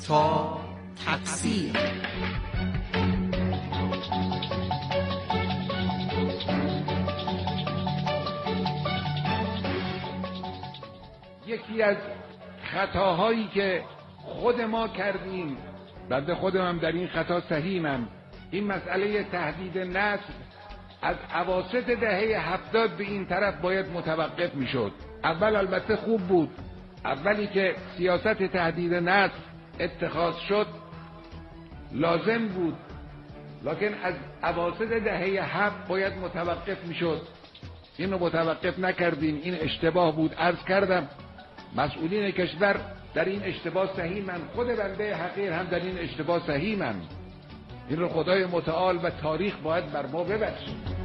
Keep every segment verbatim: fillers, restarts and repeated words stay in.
تا تقصیر. یکی از خطاهایی که خود ما کردیم، بنده خودم هم در این خطا سهیمم، این مسئله تهدید نسل از اواسط دهه هفتاد به این طرف باید متوقف میشد. اول البته خوب بود، اولی که سیاست تهدید نسل اتخاذ شد لازم بود، لکن از اواسط دهه هفت باید متوقف میشد. این رو متوقف نکردیم، این اشتباه بود. عرض کردم مسئولین کشور در این اشتباه سهیمن، خود بنده حقیر هم در این اشتباه سهیمن. این رو خدای متعال و تاریخ باید بر ما ببخشید.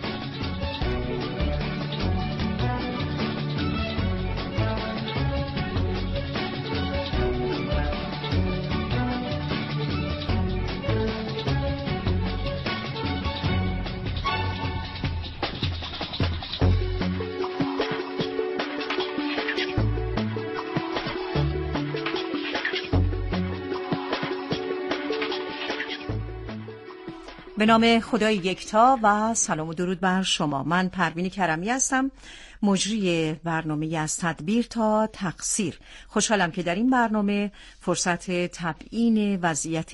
به نام خدای یکتا و سلام و درود بر شما. من پروین کرمی هستم، مجری برنامه از تدبیر تا تقصیر. خوشحالم که در این برنامه فرصت تبیین وضعیت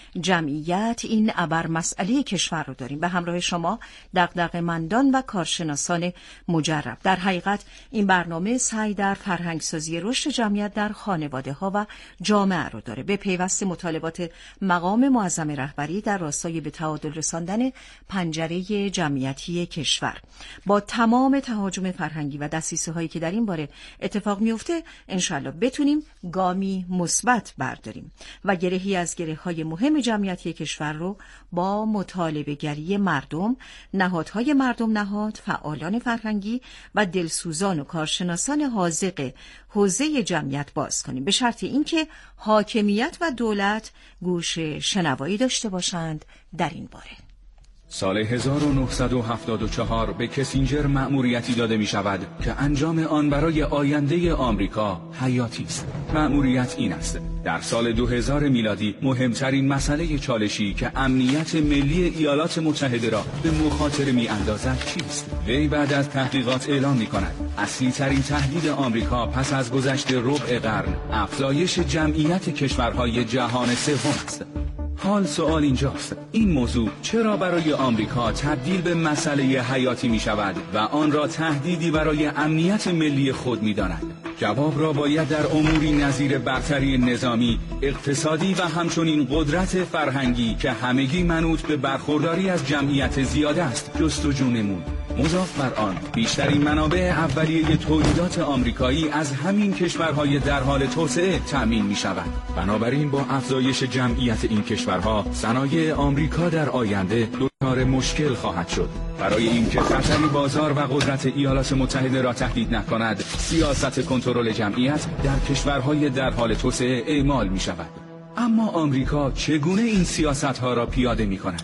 جمعیت، این ابر مسئله کشور رو داریم. به همراه شما دغدغه‌مندان و کارشناسان مجرب. در حقیقت این برنامه سعی در فرهنگسازی رشد جمعیت در خانواده ها و جامعه رو داره، به پیوست مطالبات مقام معظم رهبری در راستای به تعادل رساندن پنجره جمعیتی کشور. با تمام تهاجم فرهنگی و دسیسه هایی که در این باره اتفاق میفته، انشالله بتونیم گامی مثبت برداریم و گرهی از گره های مهم جمعیتی کشور رو با مطالبه گری مردم، نهادهای مردم نهاد، فعالان فرهنگی و دلسوزان و کارشناسان حاذق حوزه جمعیت باز کنیم، به شرط اینکه حاکمیت و دولت گوش شنوایی داشته باشند در این باره. سال هزار و نهصد و هفتاد و چهار به کسینجر مأموریتی داده می شود که انجام آن برای آینده آمریکا حیاتی است. مأموریت این است: در سال دو هزار میلادی مهمترین مسئله چالشی که امنیت ملی ایالات متحده را به مخاطره می اندازد چیست؟ وی بعد از تحقیقات اعلام می کند اصلی ترین تهدید آمریکا پس از گذشت ربع قرن افزایش جمعیت کشورهای جهان سوم است. حال سوال اینجاست: این موضوع چرا برای آمریکا تبدیل به مسئله حیاتی می شود و آن را تهدیدی برای امنیت ملی خود می داند؟ جواب را باید در اموری نظیر برتری نظامی، اقتصادی و همچنین قدرت فرهنگی که همگی منوط به برخورداری از جمعیت زیاده است جستجو نمود. مضاف بر آن، بیشترین منابع اولیه تولیدات آمریکایی از همین کشورهای در حال توسعه تأمین می شود. بنابراین با افزایش جمعیت این کشورها، صنایع آمریکا در آینده دچار مشکل خواهد شد. برای اینکه خطری بازار و قدرت ایالات متحده را تهدید نکند، سیاست کنترل جمعیت در کشورهای در حال توسعه اعمال می شود. اما آمریکا چگونه این سیاستها را پیاده می کند؟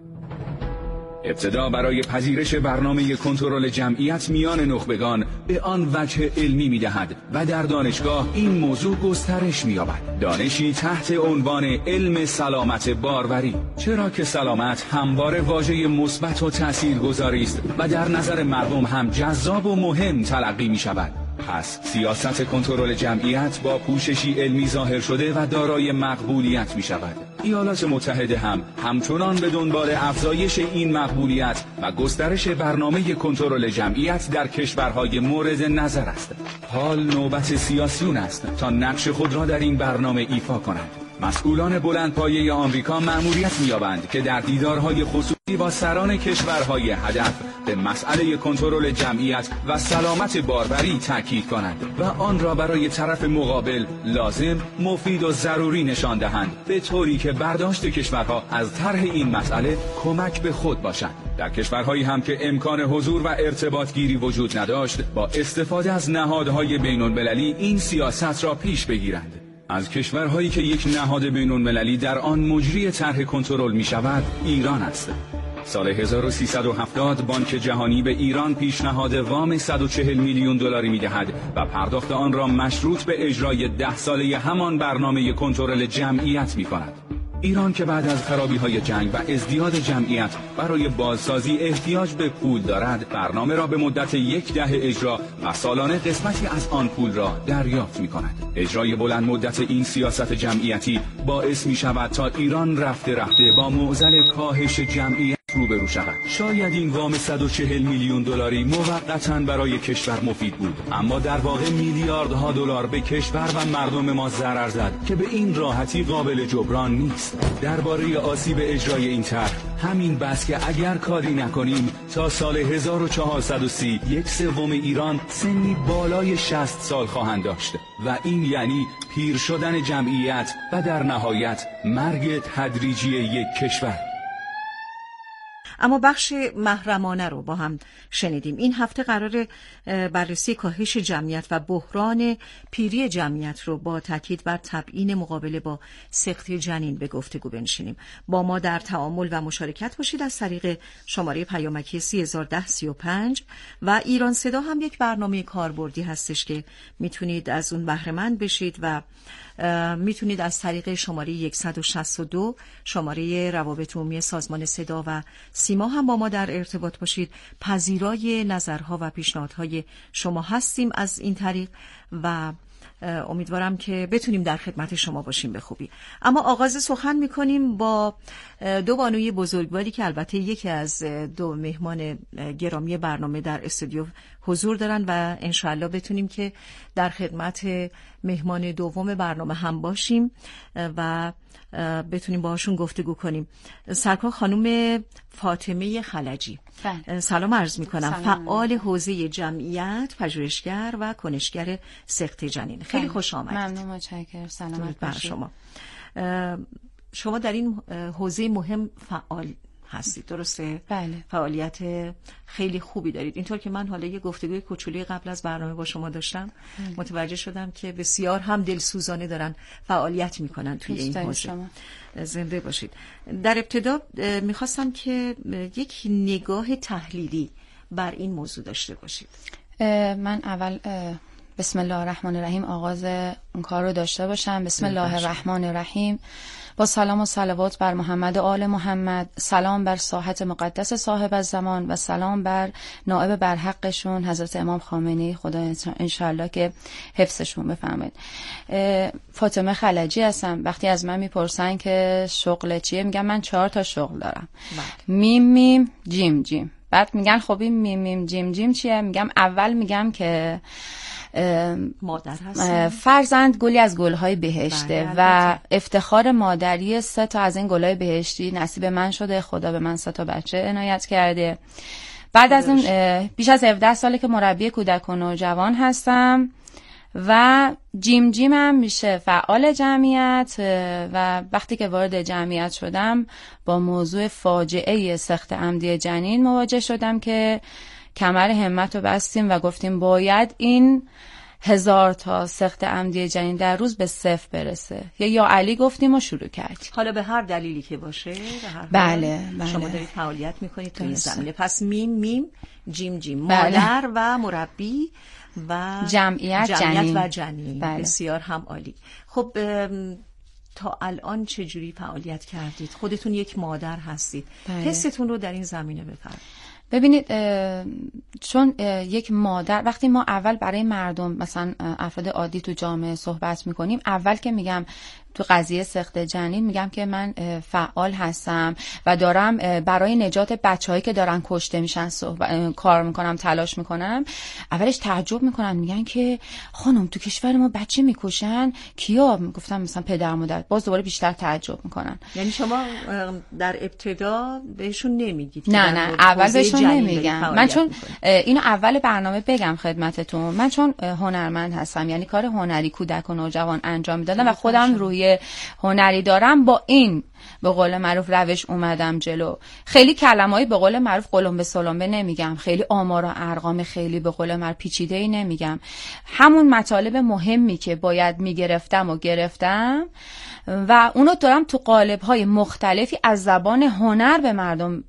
ابتدا برای پذیرش برنامه کنترل جمعیت میان نخبگان به آن وجه علمی می‌دهد و در دانشگاه این موضوع گسترش می‌یابد. دانشی تحت عنوان علم سلامت باروری، چرا که سلامت همواره واژه مثبت و تاثیرگذاری است و در نظر مردم هم جذاب و مهم تلقی می‌شود. پس سیاست کنترل جمعیت با پوششی علمی ظاهر شده و دارای مقبولیت می شود. ایالات متحده هم همچنان به دنبال افزایش این مقبولیت و گسترش برنامه کنترل جمعیت در کشورهای مورد نظر است. حال نوبت سیاسیون است تا نقش خود را در این برنامه ایفا کنند. مسئولان بلندپایه آمریکا مأموریت می‌یابند که در دیدارهای خصوصی با سران کشورهای هدف به مسئله کنترل جمعیت و سلامت باروری تاکید کنند و آن را برای طرف مقابل لازم، مفید و ضروری نشان دهند، به طوری که برداشت کشورها از طرح این مسئله کمک به خود باشند. در کشورهایی هم که امکان حضور و ارتباط گیری وجود نداشت، با استفاده از نهادهای بین‌المللی این سیاست را پیش بگیرند. از کشورهایی که یک نهاد بین‌المللی در آن مجری طرح کنترل می شود، ایران است. سال هزار و سیصد و هفتاد بانک جهانی به ایران پیشنهاد وام صد و چهل میلیون دلاری می‌دهد و پرداخت آن را مشروط به اجرای ده ساله همان برنامه کنترل جمعیت می‌کند. ایران که بعد از خرابی‌های جنگ و ازدیاد جمعیت برای بازسازی احتیاج به پول دارد، برنامه را به مدت یک دهه اجرا و سالانه قسمتی از آن پول را دریافت می‌کند. اجرای بلند مدت این سیاست جمعیتی باعث می‌شود تا ایران رفته رفته با معضل کاهش جمعیت روبرو شود. شاید این وام صد و چهل میلیون دلاری موقتاً برای کشور مفید بود، اما در واقع میلیاردها دلار به کشور و مردم ما ضرر زد که به این راحتی قابل جبران نیست. درباره آسیب اجرای این طرح همین بس که اگر کاری نکنیم تا سال هزار و چهارصد و سی یک سوم ایران سنی بالای شصت سال خواهند داشت و این یعنی پیر شدن جمعیت و در نهایت مرگ تدریجی یک کشور. اما بخش محرمانه رو با هم شنیدیم. این هفته قرار بررسی کاهش جمعیت و بحران پیری جمعیت رو با تاکید بر تبیین مقابله با سقطی جنین به گفتگو بنشینیم. با ما در تعامل و مشارکت باشید از طریق شماره پیامکی سه هزار و ده سی و پنج و ایران صدا هم یک برنامه کاربردی هستش که میتونید از اون بهره مند بشید و میتونید از طریق شماره صد و شصت و دو شماره روابط عمومی سازمان صدا و سیما هم با ما در ارتباط باشید. پذیرای نظرها و پیشنهادهای شما هستیم از این طریق و امیدوارم که بتونیم در خدمت شما باشیم به خوبی. اما آغاز سخن میکنیم با دو بانوی بزرگواری که البته یکی از دو مهمان گرامی برنامه در استودیو حضور دارن و انشاءالله بتونیم که در خدمت مهمان دوم برنامه هم باشیم و بتونیم باهاشون گفتگو کنیم. سرکار خانم فاطمه خلجی، بله. سلام عرض میکنم. فعال حوزه جمعیت، پژوهشگر و کنشگر سقط جنین. خیلی بله. خوش آمدید. ممنون، متشکرم. سلامت بر شما. شما در این حوزه مهم فعال هستید، درسته؟ بله. فعالیت خیلی خوبی دارید. اینطور که من حالا یه گفتگوی کوچولی قبل از برنامه با شما داشتم، بله. متوجه شدم که بسیار هم دلسوزانه دارن فعالیت میکنن توی این حوزه. زنده باشید. در ابتدا میخواستم که یک نگاه تحلیلی بر این موضوع داشته باشید. من اول بسم الله الرحمن الرحیم آغاز اون کار رو داشته باشم. بسم الله الرحمن الرحیم. با سلام و صلوات بر محمد و آل محمد، سلام بر ساحت مقدس صاحب الزمان و سلام بر نائب برحقشون حضرت امام خامنه‌ای، خدا انشالله که حفظشون بفرمایید. فاطمه خلجی هستم. وقتی از من میپرسن که شغل چیه، میگم من چهار تا شغل دارم. میم میم جیم جیم. بعد میگن خب این میم میم جیم جیم چیه؟ میگم اول میگم که مادر هستم، فرزند گلی از گلهای بهشته و افتخار مادری سه تا از این گلهای بهشتی نصیب من شده. خدا به من سه تا بچه عنایت کرده. بعد از اون بیش از هفده ساله که مربی کودک و نوجوان هستم و جیم جیم هم میشه فعال جمعیت و وقتی که وارد جمعیت شدم با موضوع فاجعه سقط عمدی جنین مواجه شدم که کمر همت رو بستیم و گفتیم باید این هزار تا سقط عمدی جنین در روز به صفر برسه. یا یا علی گفتیم و شروع کردیم. حالا به هر دلیلی که باشه، به هر بله, بله. شما دارید فعالیت میکنید توی این زمینه. پس میم میم جیم جیم، مادر بله. و مربی و جمعیت, جمعیت جنین و جنین. بله. بسیار هم عالی. خب تا الان چجوری فعالیت کردید؟ خودتون یک مادر هستید. بله. حستون رو در این زمینه بفرمایید. ببینید چون یک مادر، وقتی ما اول برای مردم مثلا افراد عادی تو جامعه صحبت میکنیم، اول که میگم تو قضیه سقط جنین میگم که من فعال هستم و دارم برای نجات بچه‌هایی که دارن کشته میشن صحبت کار میکنم، تلاش میکنم. اولش تعجب میکنن، میگن که خانم تو کشور ما بچه میکشن کیا؟ میگفتم مثلا پدر مادر. باز دوباره بیشتر تعجب میکنن. یعنی شما در ابتدا بهشون نمیگید؟ نه نه اول بهشون نمیگم. من چون اینو اول برنامه بگم خدمتتون، من چون هنرمند هستم، یعنی کار هنری کودک و نوجوان انجام میدادم و خودم روی هنری دارم، با این به قول معروف روش اومدم جلو. خیلی کلمه‌ای به قول معروف قلمبه سلمبه نمیگم، خیلی آمار و ارقام خیلی به قول معروف پیچیده‌ای نمیگم. همون مطالب مهمی که باید میگرفتم و گرفتم و اونو دارم تو قالب‌های مختلفی از زبان هنر به مردم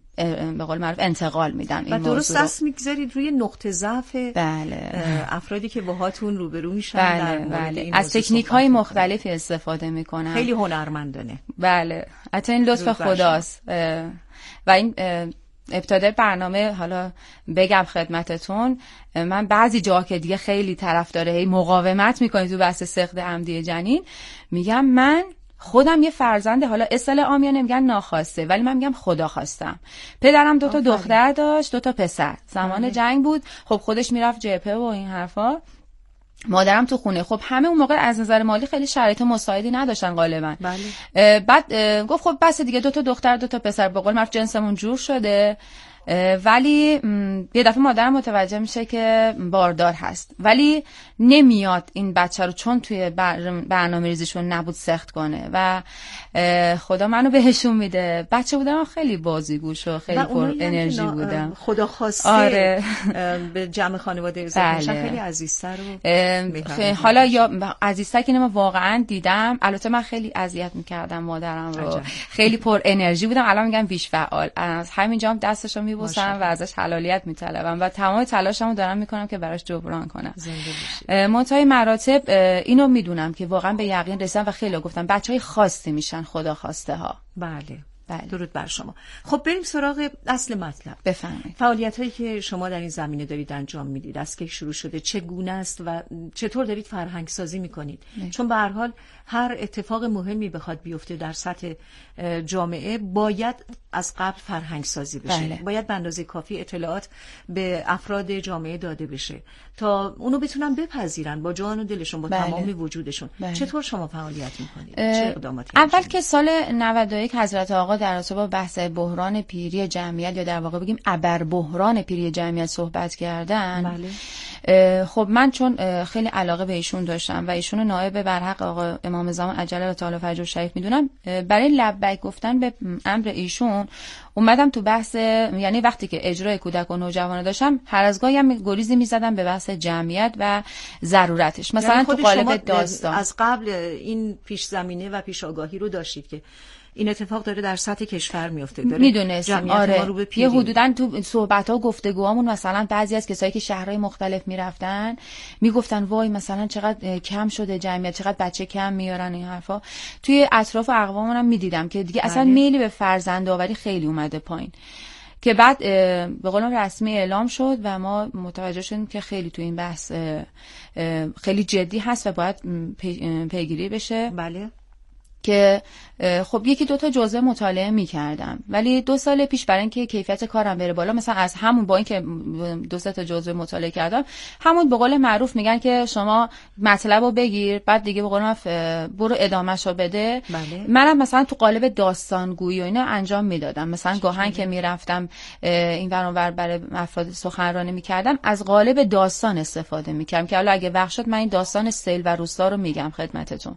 به قول معروف انتقال میدم این موضوع. و درست دست میگذارید روی نقطه ضعف بله. افرادی که باهاتون روبرو میشن. بله. در بله. از تکنیک های مختلفی استفاده میکنن. خیلی هنرمندانه. بله. حتی این لطف خداست. و این ابتدای برنامه حالا بگم خدمتتون، من بعضی جاها که دیگه خیلی طرفدار هی مقاومت میکنی تو بحث سقط عمدی جنین، میگم من خودم یه فرزند، حالا اصطلاح عامیانه میگن ناخواسته، ولی من میگم خدا خواستم. پدرم دو تا دختر داشت، دو تا پسر. زمان آه. جنگ بود، خب خودش میرفت جبهه و این حرفا، مادرم تو خونه. خب همه اون موقع از نظر مالی خیلی شرایط مساعدی نداشتن غالبا. بله. بعد گفت خب بس دیگه، دو تا دختر دو تا پسر، به قول معروف جنسمون جور شده. ولی یه دفعه مادرم متوجه میشه که باردار هست، ولی نمیاد این بچه رو چون توی برنامه ریزیشون نبود سخت کنه و خدا منو بهشون میده. بچه بودم خیلی بازیگوش و خیلی پر انرژی بودم. خدا خواسته آره. به جمع خانواده اضافه میشن. بله. خیلی عزیزتر و حالا یا عزیزتر که من واقعا دیدم. البته من خیلی اذیت میکردم مادرم رو. عجب. خیلی پر انرژی بودم، الان میگم بیش فعال. از همینجا هم دستشو میبوسم و ازش حلالیت میطلبم و تمام تلاشمو دارم میکنم که براش جبران کنم. منتهای مراتب اینو میدونم که واقعا به یقین رسیدم و خیلی گفتم بچهای خاصی میشن خدا خواسته ها. بله. بله. درود بر شما. خب بریم سراغ اصل مطلب. بفرمایید. فعالیت‌هایی که شما در این زمینه دارید انجام میدید، از کی شروع شده، چگونه است و چطور دارید فرهنگ سازی میکنید؟ نه. چون به هر حال هر اتفاق مهمی بخواد بیفته در سطح جامعه باید از قبل فرهنگ سازی بشه. بله. باید به اندازه کافی اطلاعات به افراد جامعه داده بشه تا اونو بتونن بپذیرن با جان و دلشون، با بله. تمام وجودشون. بله. چطور شما فعالیت میکنید؟ چه اقداماتی؟ اول که سال نود و یک حضرت آقا در رابطه با بحث بحران پیری جمعیت یا در واقع بگیم ابر بحران پیری جمعیت صحبت کردن. بله. خب من چون خیلی علاقه به ایشون داشتم و ایشونو نایب برحق آقا امام زمان عجل تعالی فرجه شریف میدونم، برای لبیک گفتن به امر ایشون اومدم تو بحث، یعنی وقتی که اجرای کودک و نوجوانان داشتم هر از گاهی هم گریزی میزدم به بحث جمعیت و ضرورتش. مثلا یعنی تو قالب داستان از قبل این پیش زمینه و پیش آگاهی رو داشتید که این اتفاق داره در سطح کشور میفته، داره میدونستم. آره. یه حدوداً تو صحبت‌ها و گفتگوهامون مثلا بعضی از کسایی که شهرهای مختلف میرفتن میگفتن وای مثلا چقدر کم شده جمعیت، چقدر بچه کم میارن، این حرفا. توی اطراف اقوامون هم میدیدم که دیگه اصلا میلی به فرزندآوری خیلی اومده پایین، که بعد به قول رسمی اعلام شد و ما متوجه شدیم که خیلی تو این بحث خیلی جدی هست و باید پیگیری بشه. بله. که خب یکی دو تا جزء مطالعه می‌کردم، ولی دو سال پیش برای اینکه کیفیت کارم بره بالا، مثلا از همون با اینکه دو سه تا جزء مطالعه کردم، همون به قول معروف میگن که شما مطلبو بگیر بعد دیگه به قول معروف برو ادامهشو بده. بله. منم مثلا تو قالب داستانگویی و اینا انجام میدادم. مثلا گاهن که میرفتم این ور اون ور برای افراد سخنرانی میکردم، از قالب داستان استفاده میکردم که حالا اگه وقت شد من این داستان سیل و روستا رو میگم خدمتتون.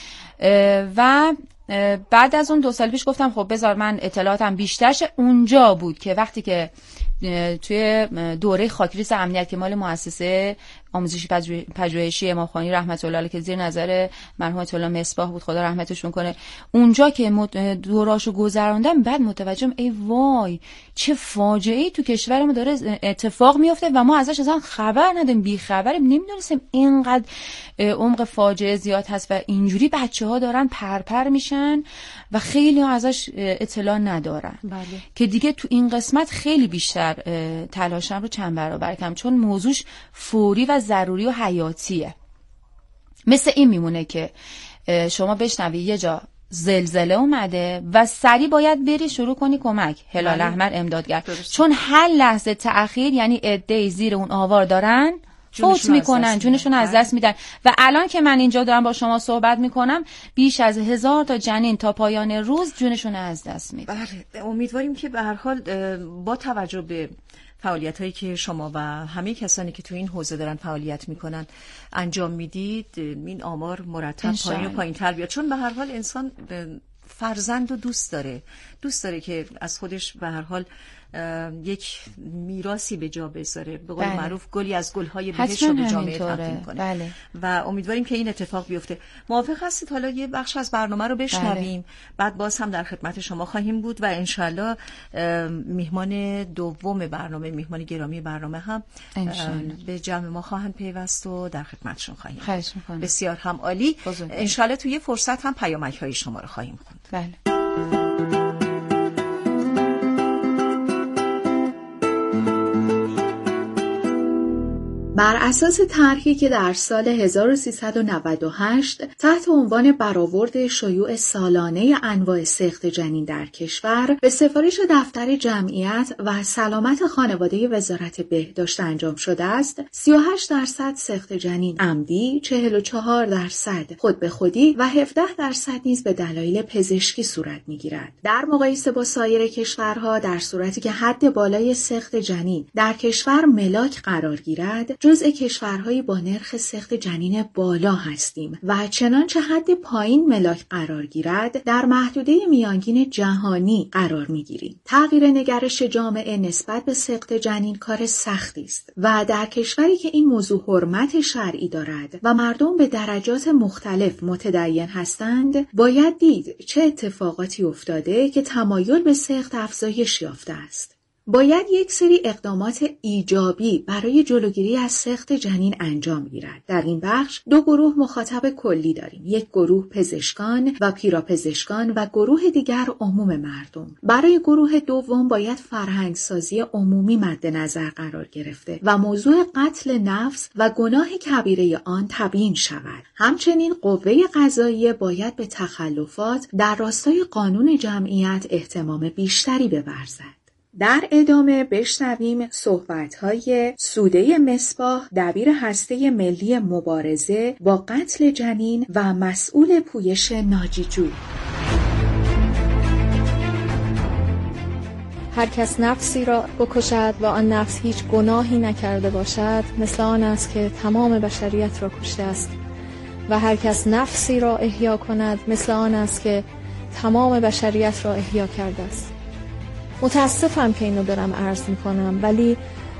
و بعد از اون دو سال پیش گفتم خب بذار من اطلاعاتم بیشتر شه. اونجا بود که وقتی که توی دوره خاکریز امنیت که مال مؤسسه آموزشی پژوهشی امام خمینی رحمت الله علیه که زیر نظر مرحوم آیت الله مصباح بود خدا رحمتشون کنه، اونجا که دوراشو گذروندم بعد متوجهم ای وای چه فاجعه‌ای تو کشور ما داره اتفاق میفته و ما ازش اصلا خبر نداریم، بی خبریم، نمیدونستیم اینقدر عمق فاجعه زیاد هست و اینجوری بچه‌ها دارن پرپر میشن و خیلی ها ازش اطلاع ندارن. بله. که دیگه تو این قسمت خیلی بیشتر تلاشم رو چند برابر کردم چون موضوعش فوری و ضروری و حیاتیه. مثل این میمونه که شما بشنوی یه جا زلزله اومده و سریع باید بری شروع کنی کمک، هلال احمر امدادگر، چون هر لحظه تأخیر یعنی عده‌ای زیر اون آوار دارن فوت میکنن، جونشون از دست میدن. و الان که من اینجا دارم با شما صحبت میکنم بیش از هزار تا جنین تا پایان روز جونشون از دست میدن. بله، امیدواریم که به هر حال با توجه به فعالیت‌هایی که شما و همه کسانی که تو این حوزه دارن فعالیت میکنن انجام میدید این آمار مرتب پایین و پایین‌تر بیاد، چون به هر حال انسان فرزند رو دوست داره، دوست داره که از خودش به هر حال یک میراثی به جا بذاره، به قول بله. معروف گلی از گل‌های بهشت رو به جامعه تقدیم کنه. بله. و امیدواریم که این اتفاق بیفته. موافق هستید حالا یه بخش از برنامه رو بشنویم؟ بله. بعد باز هم در خدمت شما خواهیم بود و انشالله میهمان دوم برنامه، میهمان گرامی برنامه هم به جمع ما خواهند پیوست و در خدمتشون خواهیم. خواهش می‌کنم. بسیار هم عالی. انشالله توی فرصت هم پیامک‌های شما رو خواهیم خوند. بله. بر اساس طرحی که در سال هزار و سیصد و نود و هشت تحت عنوان برآورد شیوع سالانه انواع سقط جنین در کشور به سفارش دفتر جمعیت و سلامت خانواده وزارت بهداشت انجام شده است، سی و هشت درصد سقط جنین عمدی، چهل و چهار درصد خود به خودی و هفده درصد نیز به دلایل پزشکی صورت می‌گیرد. در مقایسه با سایر کشورها، در صورتی که حد بالای سقط جنین در کشور ملاک قرار گیرد، جزء کشورهایی با نرخ سقط جنین بالا هستیم و چنانچه حد پایین ملاک قرار گیرد در محدوده میانگین جهانی قرار میگیریم. تغییر نگرش جامعه نسبت به سقط جنین کار سختی است و در کشوری که این موضوع حرمت شرعی دارد و مردم به درجات مختلف متدین هستند، باید دید چه اتفاقاتی افتاده که تمایل به سقط افزایش یافته است. باید یک سری اقدامات ایجابی برای جلوگیری از سقط جنین انجام گیرد. در این بخش دو گروه مخاطب کلی داریم. یک گروه پزشکان و پیراپزشکان و گروه دیگر عموم مردم. برای گروه دوم باید فرهنگسازی عمومی مد نظر قرار گرفته و موضوع قتل نفس و گناه کبیره آن تبیین شود. همچنین قوه قضاییه باید به تخلفات در راستای قانون جمعیت اهتمام بیشتری بورزد. در ادامه بشنویم صحبت‌های سوده مصباح، دبیر هسته ملی مبارزه با قتل جنین و مسئول پویش ناجیجو. هر کس نفسی را بکشد و آن نفس هیچ گناهی نکرده باشد، مثل آن است که تمام بشریت را کشته است، و هر کس نفسی را احیا کند مثل آن است که تمام بشریت را احیا کرده است. متاسفم که اینو دارم عرض میکنم، ولی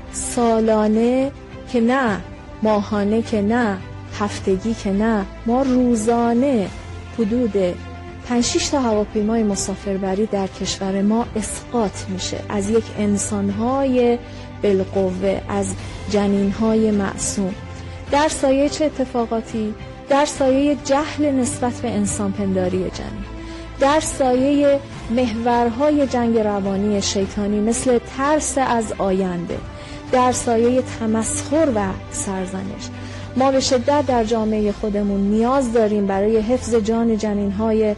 سالانه که نه، ماهانه که نه، هفتگی که نه، ما روزانه حدود پنج شش تا هواپیمای مسافربری در کشور ما اسقاط میشه از یک انسانهای بالقوه، از جنینهای معصوم. در سایه چه اتفاقاتی؟ در سایه جهل نسبت به انسان پنداری جنین، در سایه محورهای جنگ روانی شیطانی مثل ترس از آینده، در سایه تمسخر و سرزنش. ما به شدت در جامعه خودمون نیاز داریم برای حفظ جان جنینهای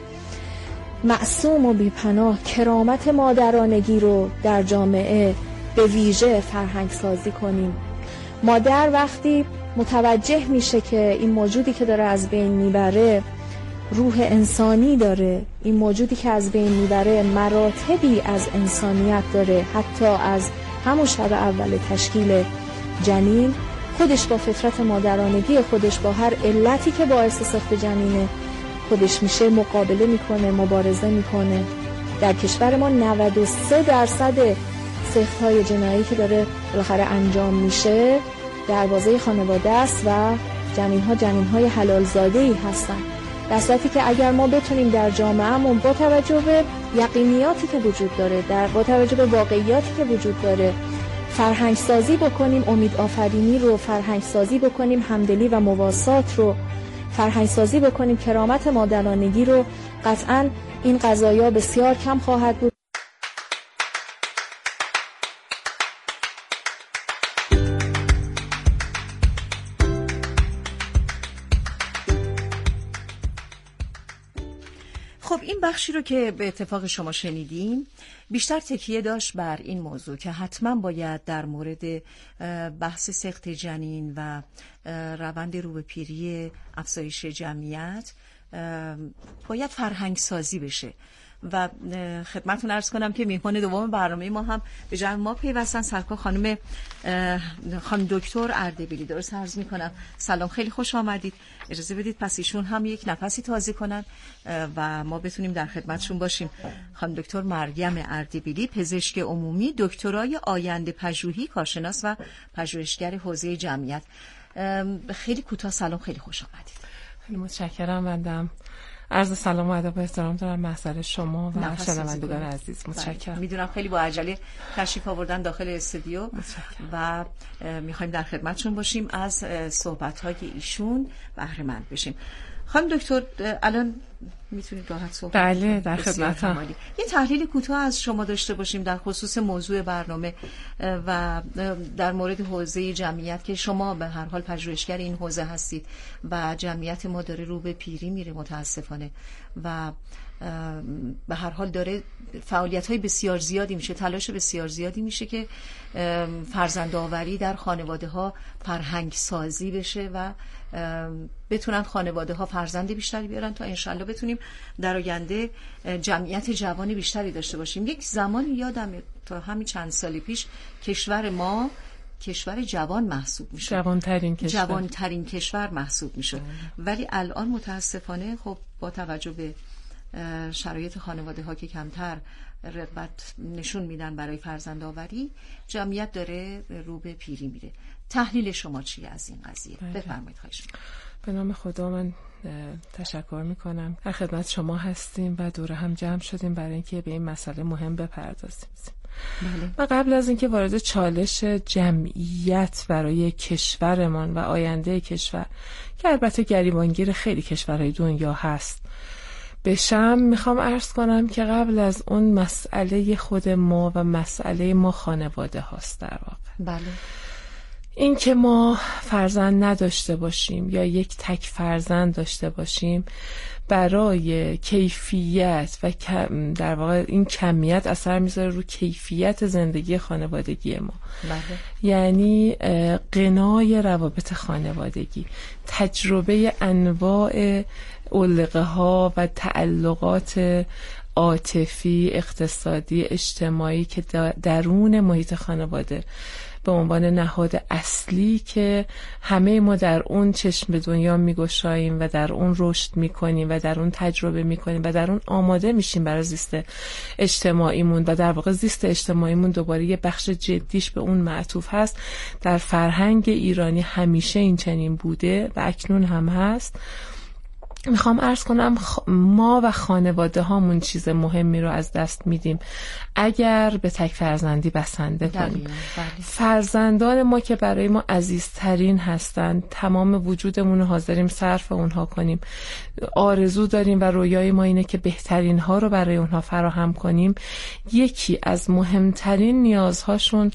معصوم و بیپناه کرامت مادرانگی رو در جامعه به ویژه فرهنگ سازی کنیم. مادر وقتی متوجه میشه که این موجودی که داره از بین میبره روح انسانی داره، این موجودی که از بین میبره مراتبی از انسانیت داره، حتی از همون شب اول تشکیل جنین خودش با فطرت مادرانگی خودش با هر علتی که باعث سقط جنین خودش میشه مقابله میکنه، مبارزه میکنه. در کشور ما نود و سه درصد سقط‌های جنایی که داره بالاخره انجام میشه در بازه خانواده است و جنین‌ها جنین‌های حلال زاده‌ای هستن. در صورتی که اگر ما بتونیم در جامعهمون با توجه به یقینیاتی که وجود داره، در با توجه به واقعیاتی که وجود داره فرهنگ سازی بکنیم، امید آفرینی رو فرهنگ سازی بکنیم، همدلی و مواسات رو فرهنگ سازی بکنیم، کرامت مادرانگی رو، قطعاً این قضایا بسیار کم خواهد بود. خب این بخشی رو که به اتفاق شما شنیدیم بیشتر تکیه داشت بر این موضوع که حتما باید در مورد بحث سقط جنین و روند رو به پیری افزایش جمعیت باید فرهنگ سازی بشه و خدمتتون عرض کنم که میهمان دوم برنامه ما هم به جمع ما پیوستن. سرکار خانم خانم دکتر اردبیلی. درست عرض میکنم؟ سلام، خیلی خوش آمدید. اجازه بدید پس ایشون هم یک نفسی تازه کنن و ما بتونیم در خدمتشون باشیم. خانم دکتر مریم اردبیلی، پزشک عمومی، دکترای آینده پژوهی، کارشناس و پژوهشگر حوزه جمعیت. خیلی کوتاه سلام، خیلی خوش آمدید. خیلی متشکرم. بندم عرض سلام و ادب و احترام دارم محضر شما و شنوندگان عزیز. متشکرم. میدونم خیلی با عجله تشریف آوردن داخل استودیو و میخوایم در خدمتشون باشیم، از صحبت‌های ایشون بهره مند بشیم. خانم دکتر الان میتونید راحت صحبت کنید؟ بله، در خدمتم. یه تحلیل کوتاه از شما داشته باشیم در خصوص موضوع برنامه و در مورد حوزه جمعیت که شما به هر حال پژوهشگر این حوزه هستید و جمعیت ما داره رو به پیری میره متاسفانه و به هر حال داره فعالیت‌های بسیار زیادی میشه، تلاش بسیار زیادی میشه که فرزندآوری در خانواده‌ها فرهنگ سازی بشه و بتونن خانواده ها فرزند بیشتری بیارن تا انشالله بتونیم در آینده جمعیت جوان بیشتری داشته باشیم. یک زمانی یادم تا همین چند سال پیش کشور ما کشور جوان محسوب میشد، جوانترین کشور جوانترین کشور محسوب میشد، ولی الان متاسفانه خب با توجه به شرایط خانواده ها که کمتر رغبت نشون میدن برای فرزندآوری، جمعیت داره رو به پیری میره. تحلیل شما چیه از این قضیه؟ بفرمایید. خواهش می‌کنم. به نام خدا من تشکر میکنم. در خدمت شما هستیم و دور هم جمع شدیم برای اینکه به این مسئله مهم بپردازیم. بله. و قبل از اینکه وارد چالش جمعیت برای کشورمان و آینده کشور که البته گریبانگیر خیلی کشورهای دنیا هست بشم، میخوام عرض کنم که قبل از اون مسئله خود ما و مسئله ما خانواده هاست در واقع. بله. این که ما فرزند نداشته باشیم یا یک تک فرزند داشته باشیم برای کیفیت و در واقع این کمیت اثر میذاره رو کیفیت زندگی خانوادگی ما. بله. یعنی غنای روابط خانوادگی، تجربه انواع علقه ها و تعلقات عاطفی، اقتصادی، اجتماعی که درون محیط خانواده به عنوان نهاد اصلی که همه ما در اون چشم به دنیا میگشاییم و در اون رشد میکنیم و در اون تجربه میکنیم و در اون آماده میشیم برای زیست اجتماعیمون و در واقع زیست اجتماعیمون دوباره یه بخش جدیش به اون معطوف هست. در فرهنگ ایرانی همیشه این چنین بوده و اکنون هم هست. میخوام عرض کنم ما و خانواده هامون چیز مهمی رو از دست میدیم اگر به تک فرزندی بسنده کنیم. فرزندان ما که برای ما عزیزترین هستند، تمام وجودمون رو حاضریم صرف اونها کنیم، آرزو داریم و رویای ما اینه که بهترین ها رو برای اونها فراهم کنیم. یکی از مهمترین نیازهاشون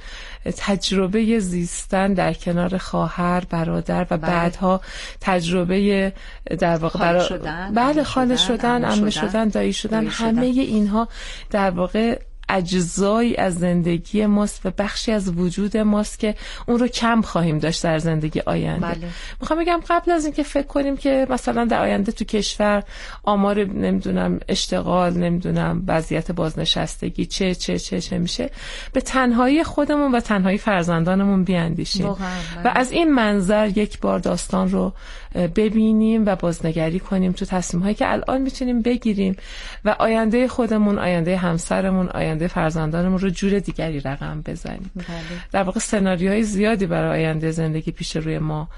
تجربه زیستن در کنار خواهر، برادر و بله. بعدها تجربه در واقع برا... شدن، بله خاله شدن، عمه شدن، دایی شدن، همه اینها در واقع اجزایی از زندگی ماست و بخشی از وجود ماست که اون رو کم خواهیم داشت در زندگی آینده. بله. میخوام بگم قبل از اینکه فکر کنیم که مثلا در آینده تو کشور آمار نمیدونم اشتغال، نمیدونم وضعیت بازنشستگی چه چه چه چه میشه، به تنهایی خودمون و تنهایی فرزندانمون بیاندیشیم و از این منظر یک بار داستان رو ببینیم و بازنگری کنیم تو تصمیم هایی که الان میتونیم بگیریم و آینده خودمون، آینده همسرمون، آینده فرزندانمون رو جور دیگری رقم بزنیم. بله. در واقع سناریوهای زیادی برای آینده زندگی پیش روی ما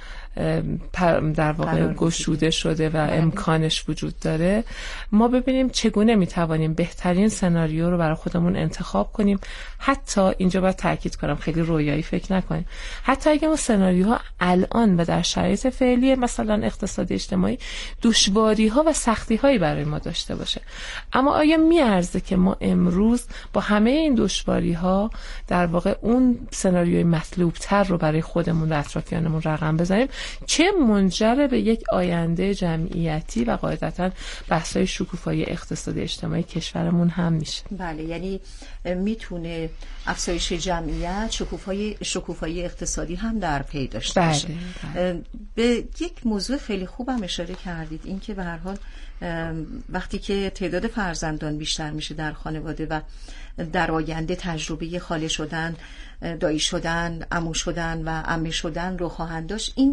در واقع گشوده شده و بله. امکانش وجود داره. ما ببینیم چگونه میتوانیم بهترین سناریو رو برای خودمون انتخاب کنیم. حتی اینجا باید تاکید کنم خیلی رویایی فکر نکنیم. حتی اگه ما سناریوها الان و در شرایط فعلی مثلا اقتصادی اجتماعی دشواری ها و سختی هایی برای ما داشته باشه، اما آیا میارزه که ما امروز با همه این دشواری ها در واقع اون سناریوی مطلوب تر رو برای خودمون و اطرافیانمون رقم بزنیم؟ چه منجر به یک آینده جمعیتی و قاعدتاً بحث‌های شکوفایی اقتصادی اجتماعی کشورمون هم میشه. بله، یعنی میتونه افزایش جمعیت شکوفایی شکوفایی اقتصادی هم در پی داشته باشه. بله، بله. به یک موضوع خیلی خوبم اشاره کردید، این که به هر حال وقتی که تعداد فرزندان بیشتر میشه در خانواده و در آینده تجربه خاله شدن، دایی شدن، عمو شدن و عمه شدن رو خواهند داشت، این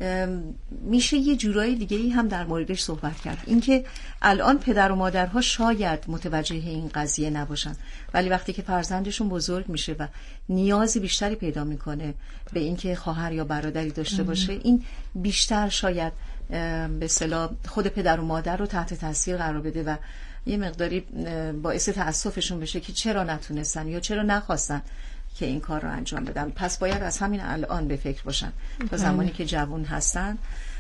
میشه یه جورای دیگه‌ای هم در موردش صحبت کرد. اینکه الان پدر و مادرها شاید متوجه این قضیه نباشن، ولی وقتی که فرزندشون بزرگ میشه و نیازی بیشتری پیدا میکنه به اینکه خواهر یا برادری داشته باشه، این بیشتر شاید به اصطلاح خود پدر و مادر رو تحت تاثیر قرار بده و یه مقداری باعث تأسفشون بشه که چرا نتونستن یا چرا نخواستن که این کار رو انجام بدن. پس باید از همین الان به فکر باشن تا زمانی که جوان هستن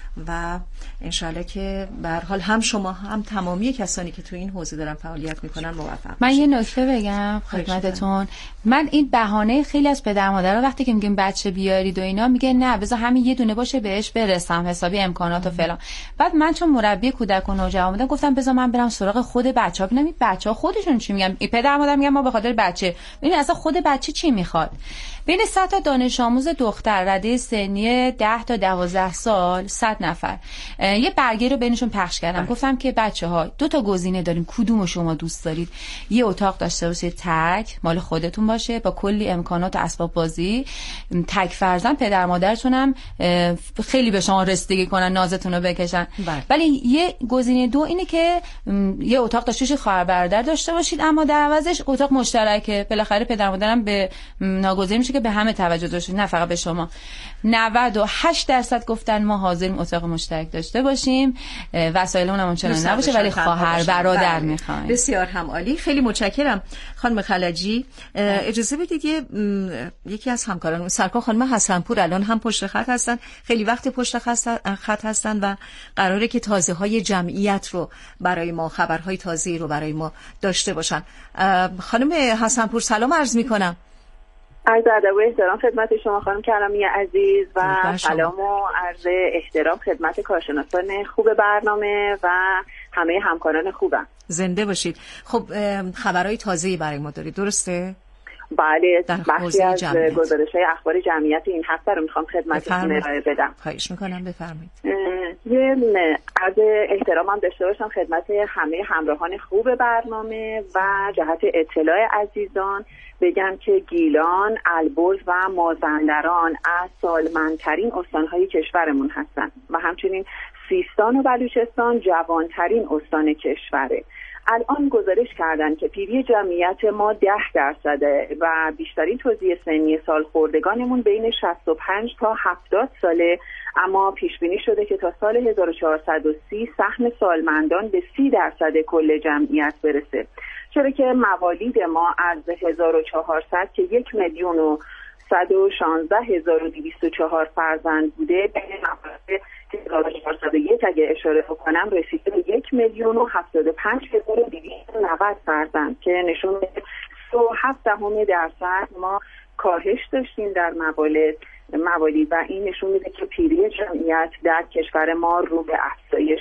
و انشالله که به هر حال هم شما هم تمامی کسانی که تو این حوزه دارن فعالیت میکنن موفق من یه نکته بگم خدمتتون. من این بهانه خیلی از پدر مادرها وقتی که میگیم بچه بیارید و اینا، میگه نه بذار همین یه دونه باشه بهش برسم حسابی امکانات و فلان. بعد من چون مربی کودک و نوجوان بودم گفتم بذار من برم سراغ خود بچه‌ها ببینم این بچه‌ها خودشون چی میگن. این پدر مادر میگن ما به خاطر بچه، ببین اصلا خود بچه چی میخواد. بین صد تا دانش آموز دختر رده سنی ده تا دوازده سال صد نفر یه برگه رو بینشون پخش کردم. گفتم که بچه‌ها دو تا گزینه داریم، کدومو شما دوست دارید؟ یه اتاق داشته باشید تک مال خودتون باشه با کلی امکانات و اسباب بازی، تک فرزند، پدر مادرتون هم خیلی به شما رسیدگی کنن، نازتون رو بکشن. ولی یه گزینه دو اینه که یه اتاق داشته باشید خواهر برادر داشته باشید، اما در عوضش اتاق مشترکه. بالاخره پدر مادرم به ناگزیر میشه که به همه توجه داشته، نه فقط به شما. نود و هشت درصد گفتن ما حاضریم اتاق مشترک داشته باشیم، وسایلمون هم چنان نباشه ولی خواهر برادر میخوایم. بسیار هم عالی، خیلی متشکرم خانم خلجی. اجازه بدید یه یکی از همکاران سرکار خانم حسنپور الان هم پشت خط هستن، خیلی وقت پشت خط هستن و قراره که تازه های جمعیت رو برای ما، خبرهای تازه رو برای ما داشته باشن. خانم حسنپور سلام عرض میکنم. عرض ادب و احترام خدمت شما خانم کرمی عزیز و سلام و عرض احترام خدمت کارشناسان خوب برنامه و همه همکاران خوبم. زنده باشید. خب خبرهای تازه‌ای برای ما دارید درسته؟ بله، بخشی از گزارش‌های اخبار جمعیت این هفته رو میخوام خدمتتون ارائه بدم. خواهش میکنم بفرمایید. یه عرض احترامم داشته باشم خدمت همه همراهان خوب برنامه و جهت اطلاع عزیزان بگم که گیلان، البرز و مازندران از سالمندترین استانهای کشورمون هستن و همچنین سیستان و بلوچستان جوانترین استان کشوره. الان گزارش کردن که پیری جمعیت ما ده درصده و بیشترین توزیع سنی سالخوردگانمون بین شصت و پنج تا هفتاد ساله، اما پیش بینی شده که تا سال هزار و چهارصد و سی سهم سالمندان به سی درصد کل جمعیت برسه، چرا که موالید ما از هزار و چهارصد که یک میلیون و صد و شانزده هزار و دویست و چهار فرزند بوده، به موالید هزار و چهارصد و یک اگه اشاره بکنم رسیده به یک میلیون و هفتاد و پنج هزار و دویست و نود فرزند که نشون میده سی و هفت دهم درصد ما کاهش داشتیم در موالید موالید و این نشون میده که پیری جمعیت در کشور ما رو به افزایش.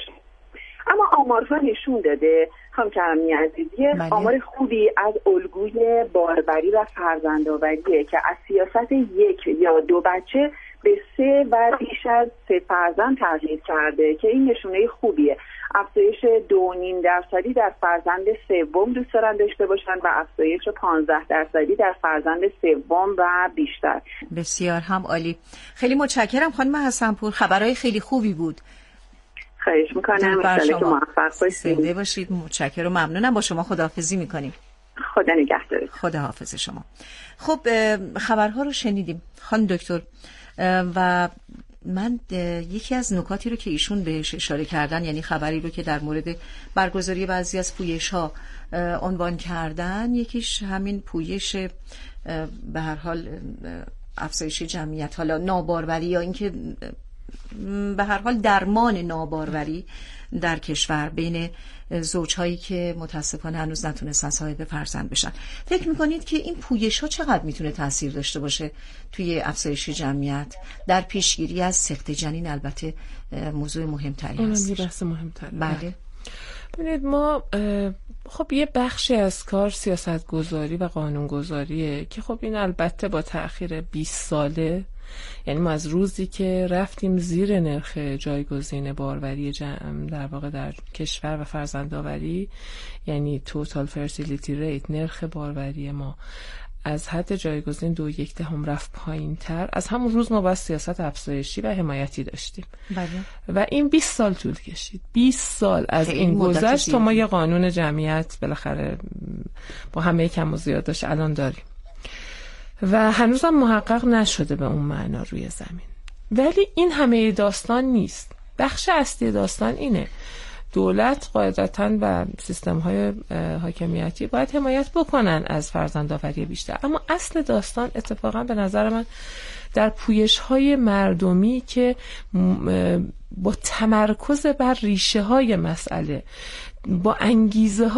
اما آمارها نشون داده خانم کرمی عزیزی آمار خوبی از الگوی باربری و فرزندآوریه که از سیاست یک یا دو بچه به سه و بیش از سه فرزند تغییر کرده که این نشونه خوبیه. افزایش دو نیم درصدی در فرزند سوم دوست دارن داشته باشن و افزایش پانزده درصدی در فرزند سوم و بیشتر. بسیار هم عالی، خیلی متشکرم خانم حسنپور، خبرهای خیلی خوبی بود. خواهش میکنم، انشالله که موفق باشید. زنده باشید. متشکرم و ممنونم. با شما خداحافظی میکنیم. خدا نگهدار. خداحافظ شما. خب خبرها رو شنیدیم خانم دکتر و من یکی از نکاتی رو که ایشون بهش اشاره کردن، یعنی خبری رو که در مورد برگزاری بعضی از پویش‌ها عنوان کردن، یکیش همین پویش به هر حال افزایش جمعیت، حالا ناباروری یا اینکه به هر حال درمان ناباروری در کشور بین زوجهایی که متاسفانه هنوز نتونستن صاحب فرزند بشن. فکر میکنید که این پویش ها چقدر میتونه تاثیر داشته باشه توی افزایش جمعیت در پیشگیری از سقط جنین؟ البته موضوع مهمتری هست. اونم یه بحث مهمتره. بله. ببینید ما خب یه بخشی از کار سیاست گذاری و قانون گذاریه که خب این البته با تأخیر بیست ساله، یعنی ما از روزی که رفتیم زیر نرخ جایگزین باروری جمع در واقع در کشور و فرزندآوری، یعنی توتال فرتیلیتی ریت، نرخ باروری ما از حد جایگزین دو یک دهم رفت پایین تر، از همون روز ما باید سیاست افزایشی و حمایتی داشتیم. بله. و این بیست سال طول کشید. بیست سال از این گذشت تا ما یه قانون جمعیت بالاخره با همه کم و زیاداش الان داریم و هنوزم محقق نشده به اون معنا روی زمین. ولی این همه داستان نیست. بخش اصلی داستان اینه: دولت قاعدتاً و سیستم‌های حاکمیتی باید حمایت بکنن از فرزندآوری بیشتر، اما اصل داستان اتفاقاً به نظر من در پویش‌های مردمی که با تمرکز بر ریشه‌های مسئله، با انگیزه